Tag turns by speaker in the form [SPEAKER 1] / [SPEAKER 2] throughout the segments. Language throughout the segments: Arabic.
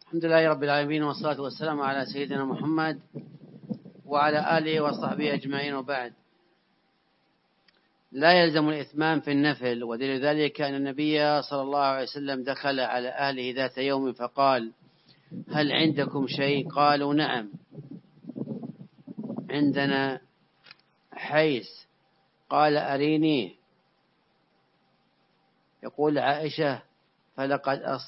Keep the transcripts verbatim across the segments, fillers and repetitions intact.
[SPEAKER 1] الحمد لله رب العالمين، والصلاة والسلام على سيدنا محمد وعلى آله وصحبه أجمعين، وبعد. لا يلزم الإتمام في النفل، ودليل ذلك أن النبي صلى الله عليه وسلم دخل على أهله ذات يوم فقال: هل عندكم شيء؟ قالوا: نعم، عندنا حيث. قال: أرينيه. يقول عائشة: فلقد أص...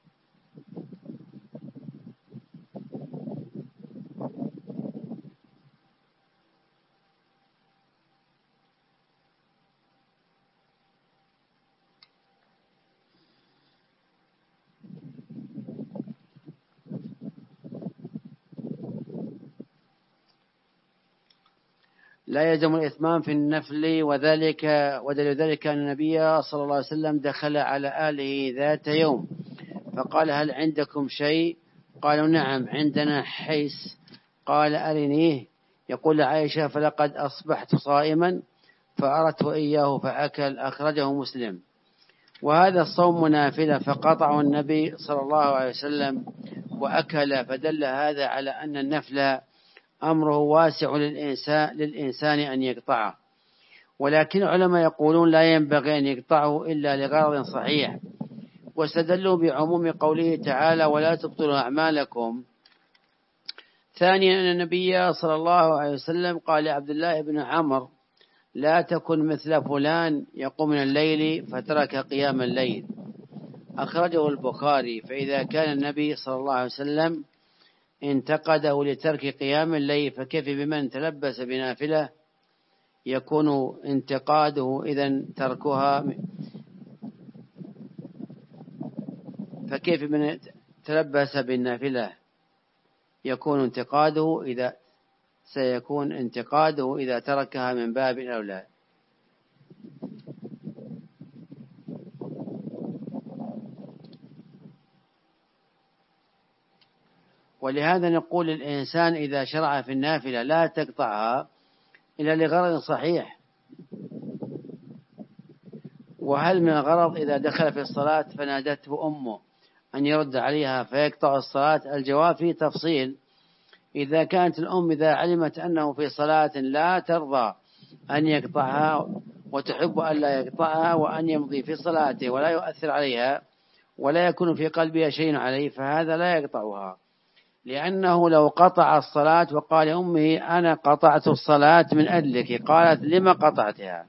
[SPEAKER 1] لا يلزم الإتمام في النفل، وذلك ودليل ذلك أن النبي صلى الله عليه وسلم دخل على أهله ذات يوم فقال: هل عندكم شيء؟ قالوا: نعم، عندنا حيث. قال: أرنيه. يقول عائشة: فلقد أصبحت صائما فأردت إياه فأكل. أخرجه مسلم. وهذا الصوم نافلة، فقطعه النبي صلى الله عليه وسلم وأكل، فدل هذا على أن النفل أمره واسع للإنسان, للإنسان أن يقطعه، ولكن العلماء يقولون لا ينبغي أن يقطعه إلا لغرض صحيح، واستدلوا بعموم قوله تعالى: ولا تبطلوا أعمالكم. ثانيا، أن النبي صلى الله عليه وسلم قال لعبد الله بن عمرو: لا تكن مثل فلان يقوم من الليل فترك قيام الليل. أخرجه البخاري. فإذا كان النبي صلى الله عليه وسلم انتقده لترك قيام الليل، فكيف بمن تلبس بنافلة يكون انتقاده إذن تركها فكيف من تلبس بالنافلة يكون انتقاده إذا سيكون انتقاده إذا تركها من باب أولى. ولهذا نقول للإنسان إذا شرع في النافلة لا تقطعها إلا لغرض صحيح. وهل من الغرض إذا دخل في الصلاة فنادته أمه أن يرد عليها فيقطع الصلاة؟ الجواب فيه تفصيل. إذا كانت الأم إذا علمت أنه في صلاة لا ترضى أن يقطعها وتحب أن لا يقطعها وأن يمضي في صلاته ولا يؤثر عليها ولا يكون في قلبها شيء عليه، فهذا لا يقطعها، لأنه لو قطع الصلاة وقال أمه: أنا قطعت الصلاة من أجلك، قالت: لما قطعتها؟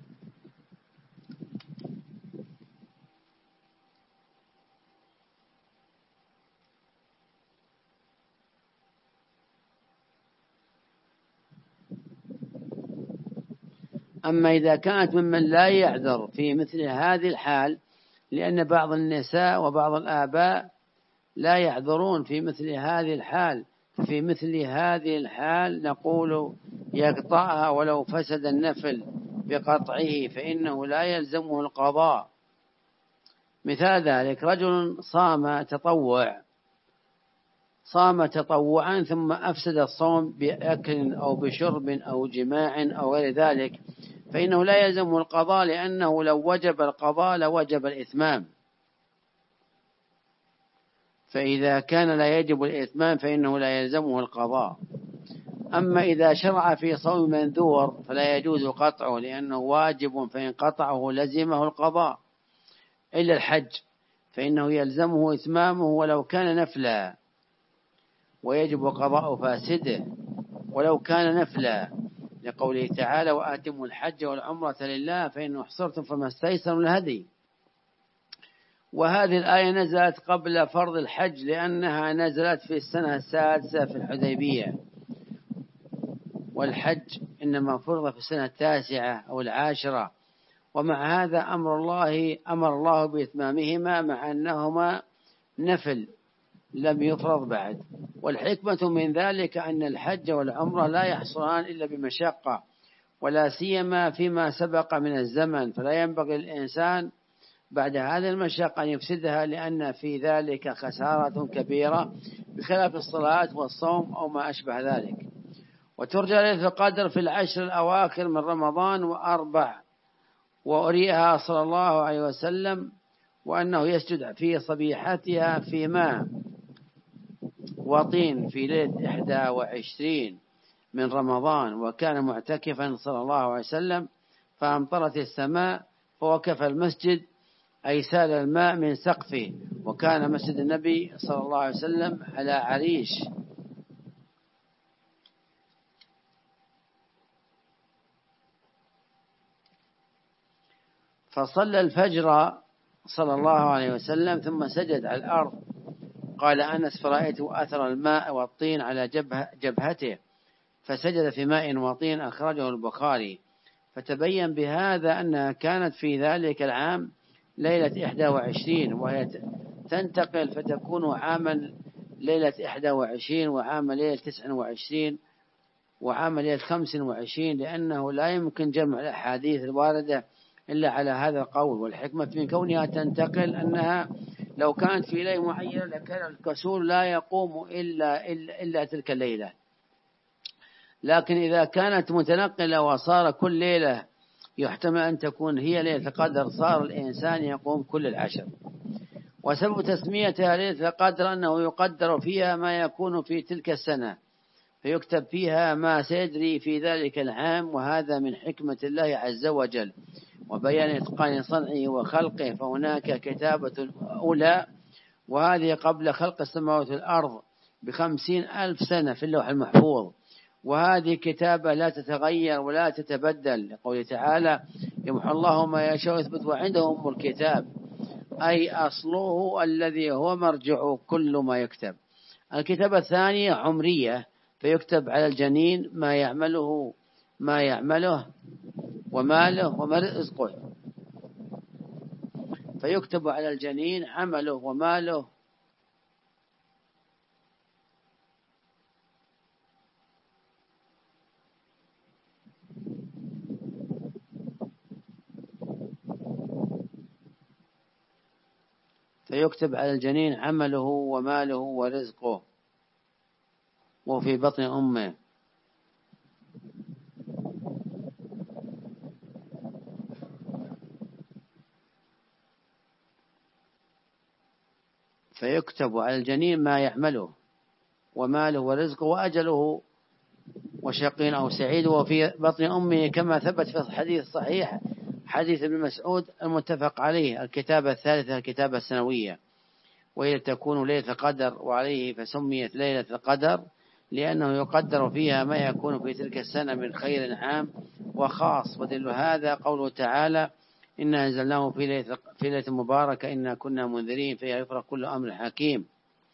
[SPEAKER 1] أما إذا كانت ممن لا يعذر في مثل هذه الحال، لأن بعض النساء وبعض الآباء لا يعذرون في مثل هذه الحال، في مثل هذه الحال نقول يقطعها ولو فسد النفل بقطعه، فإنه لا يلزمه القضاء. مثال ذلك: رجل صام تطوع صام تطوعا ثم أفسد الصوم بأكل أو بشرب أو جماع أو غير ذلك، فإنه لا يلزمه القضاء، لأنه لو وجب القضاء لوجب الإتمام. فإذا كان لا يجب الإتمام فإنه لا يلزمه القضاء. أما إذا شرع في صوم منذور فلا يجوز قطعه، لأنه واجب، فإن قطعه لزمه القضاء، إلا الحج فإنه يلزمه إتمامه ولو كان نفلا، ويجب قضاء فاسده ولو كان نفلا، لقوله تعالى: وآتموا الحج والعمرة لله فإن أحصرتم فما استيسر من الهدي. وهذه الآية نزلت قبل فرض الحج، لأنها نزلت في السنة السادسة في الحديبية، والحج إنما فرض في السنة التاسعة أو العاشرة. ومع هذا أمر الله أمر الله بإتمامهما مع أنهما نفل لم يفرض بعد. والحكمة من ذلك أن الحج والعمرة لا يحصلان إلا بمشقة، ولا سيما فيما سبق من الزمن، فلا ينبغي الإنسان بعد هذه المشقة أن يفسدها، لأن في ذلك خسارة كبيرة بخلاف الصلاة والصوم أو ما أشبه ذلك. وترجى ليلة القدر في العشر الأواخر من رمضان وأربع، وأريها صلى الله عليه وسلم وأنه يسجد في صبيحتها في ماء وطين في ليلة إحدى وعشرين من رمضان، وكان معتكفا صلى الله عليه وسلم، فأمطرت السماء فوقف المسجد، أي سال الماء من سقفه، وكان مسجد النبي صلى الله عليه وسلم على عريش. فصلى الفجر صلى الله عليه وسلم ثم سجد على الأرض. قال أنس: فرأيت أثر الماء والطين على جبهة جبهته فسجد في ماء وطين، أخرجه البخاري. فتبين بهذا أنها كانت في ذلك العام ليلة إحدى وعشرين، وهي تنتقل فتكون عاما ليلة إحدى وعشرين، وعام ليلة تسع وعشرين، وعام ليلة خمس وعشرين، لأنه لا يمكن جمع الأحاديث الواردة إلا على هذا القول. والحكمة من كونها تنتقل أنها لو كانت في ليلة معينة لكان الكسول لا يقوم إلا, إلا, إلا تلك الليلة، لكن إذا كانت متنقلة وصار كل ليلة يحتمل أن تكون هي ليلة القدر، صار الإنسان يقوم كل العشر. وسبب تسميتها ليلة القدر أنه يقدر فيها ما يكون في تلك السنة، فيكتب فيها ما سيجري في ذلك العام، وهذا من حكمة الله عز وجل وبيان إتقان صنعه وخلقه. فهناك كتابة أولى، وهذه قبل خلق السماوات والأرض بخمسين ألف سنة في اللوح المحفوظ، وهذه كتابة لا تتغير ولا تتبدل، لقوله تعالى: يمحو الله ما يشاء ويثبت وعنده أم الكتاب، أي أصله الذي هو مرجع كل ما يكتب. الكتابة الثانية عمرية، فيكتب على الجنين ما يعمله ما يعمله وماله ورزقه، فيكتب على الجنين عمله وماله فيكتب على الجنين عمله وماله ورزقه وفي بطن أمه. فيكتب على الجنين ما يعمله وماله ورزقه وأجله وشقي أو سعيد وفي بطن أمه، كما ثبت في الحديث الصحيح حديث ابن مسعود المتفق عليه. الكتابة الثالثة الكتابة السنوية، وهي تكون ليلة القدر، وعليه فسميت ليلة القدر لأنه يقدر فيها ما يكون في تلك السنة من خير عام وخاص. ودل هذا قوله تعالى: إنا أنزلناه في ليلة في ليلة مباركة إنا كنا منذرين فيها يفرق كل أمر حكيم.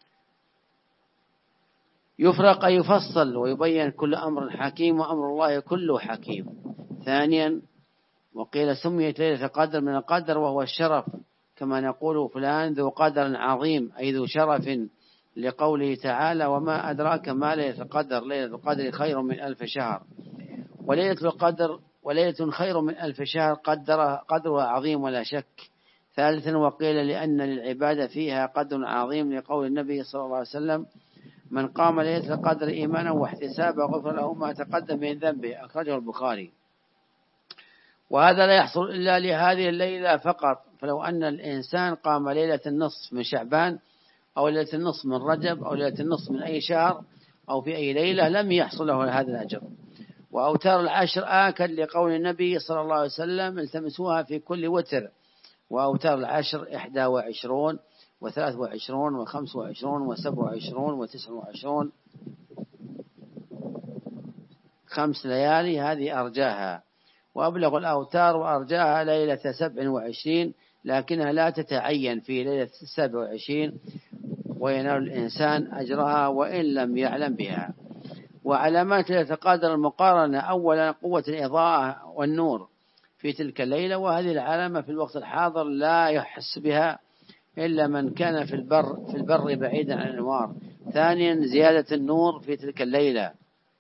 [SPEAKER 1] يفرق أي يفصل ويبين كل أمر حكيم، وأمر الله كله حكيم. ثانيا، وقيل سميت ليلة القدر من القدر وهو الشرف، كما نقول فلان ذو قدر عظيم، أي ذو شرف، لقوله تعالى: وما أدراك ما ليلة القدر، ليلة القدر خير من ألف شهر. وليلة القدر وليلة خير من ألف شهر قدرها قدرها عظيم ولا شك. ثالثا، وقيل لأن للعبادة فيها قدر عظيم، لقول النبي صلى الله عليه وسلم: من قام ليلة القدر إيمانا واحتسابا غفر له ما تقدم من ذنبه، أخرجه البخاري. وهذا لا يحصل إلا لهذه الليلة فقط، فلو أن الإنسان قام ليلة النصف من شعبان أو ليلة النصف من رجب أو ليلة النصف من أي شهر أو في أي ليلة لم يحصل له هذا الأجر. وأوتار العشر آكد، لقول النبي صلى الله عليه وسلم: التمسوها في كل وتر. وأوتار العشر إحدى وعشرون وثلاث وعشرون وخمس وعشرون وسبع وعشرون وتسع وعشرون، خمس ليالي هذه أرجاها. وأبلغ الأوتار وأرجاها ليلة سبع وعشرين، لكنها لا تتعين في ليلة سبع وعشرين، وينال الإنسان أجرها وإن لم يعلم بها. وعلامات ليلة القدر المقارنة: أولا قوة الإضاءة والنور في تلك الليلة، وهذه العلامة في الوقت الحاضر لا يحس بها إلا من كان في البر في البر بعيدا عن الأنوار. ثانيا زيادة النور في تلك الليلة.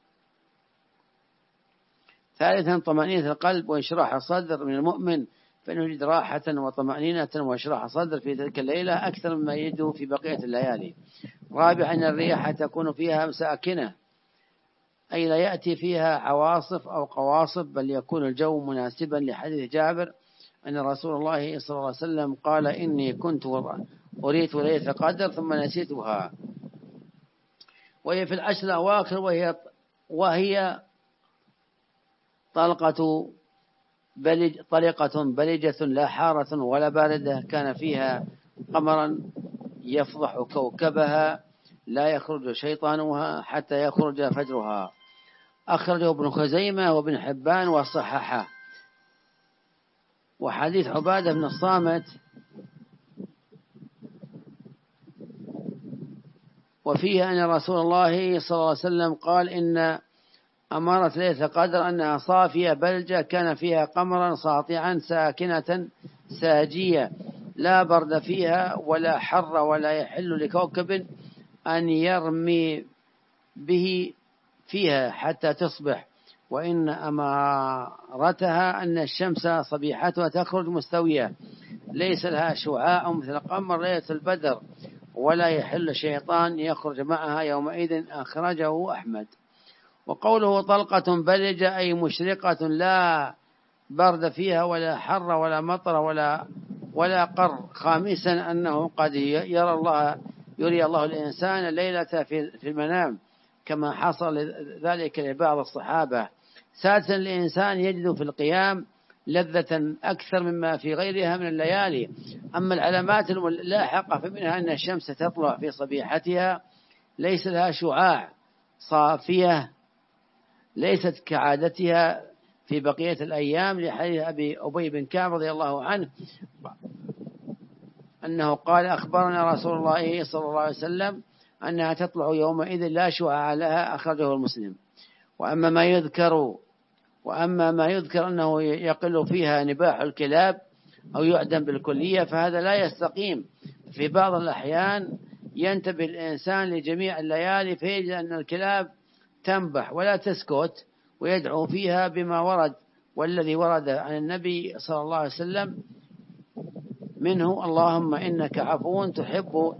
[SPEAKER 1] ثالثا طمأنينة القلب وانشراح الصدر من المؤمن، فإنه يجد راحة وطمأنينة وانشراح صدر في تلك الليلة أكثر مما يجده في بقية الليالي. رابعا الرياح تكون فيها ساكنة، أي لا يأتي فيها عواصف أو قواصف، بل يكون الجو مناسبا، لحديث جابر أن رسول الله صلى الله عليه وسلم قال: إني كنت أريت ليلة القدر ثم نسيتها. وهي في العشر الأواخر، وهي وهي طلقة بلج طلقة بلجة لا حارة ولا باردة، كان فيها قمرا يفضح كوكبها لا يخرج شيطانها حتى يخرج فجرها. أخرجه ابن خزيمة وابن حبان وصححه. وحديث عبادة بن الصامت وفيه أن رسول الله صلى الله عليه وسلم قال إن أمارة ليلة القدر أنها صافية بلجة كان فيها قمرا ساطعا ساكنة ساجية لا برد فيها ولا حر ولا يحل لكوكب أن يرمي به فيها حتى تصبح. وإن أمارتها أن الشمس صبيحتها تخرج مستوية ليس لها شعاع مثل القمر ليلة البدر ولا يحل شيطان يخرج معها يومئذ. أخرجه أحمد. وقوله طلقة بلجة أي مشرقة لا برد فيها ولا حر ولا مطر ولا ولا قر. خامسا أنه قد يرى الله يري الله الإنسان ليلة في المنام كما حصل ذلك لبعض الصحابة. سادسا الإنسان يجد في القيام لذة أكثر مما في غيرها من الليالي. أما العلامات اللاحقة فمنها أن الشمس تطلع في صبيحتها ليس لها شعاع صافية ليست كعادتها في بقية الأيام، لحديث أبي أبي بن كعب رضي الله عنه أنه قال أخبرنا رسول الله صلى الله عليه وسلم أنها تطلع يومئذ لا شعاع لها. أخرجه المسلم. وأما ما يذكر وأما ما يذكر أنه يقل فيها نباح الكلاب أو يعدم بالكلية فهذا لا يستقيم. في بعض الأحيان ينتبه الإنسان لجميع الليالي فيجد أن الكلاب تنبح ولا تسكت ويدعو فيها بما ورد، والذي ورد عن النبي صلى الله عليه وسلم منه اللهم إنك عفو تحب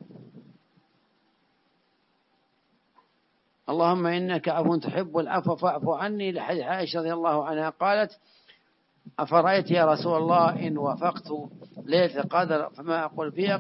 [SPEAKER 1] اللهم إنك عفو تحب العفو فاعف عني. لحديث عائشة رضي الله عنها قالت أفرأيت يا رسول الله إن وافقت ليلة القدر فما أقول فيها؟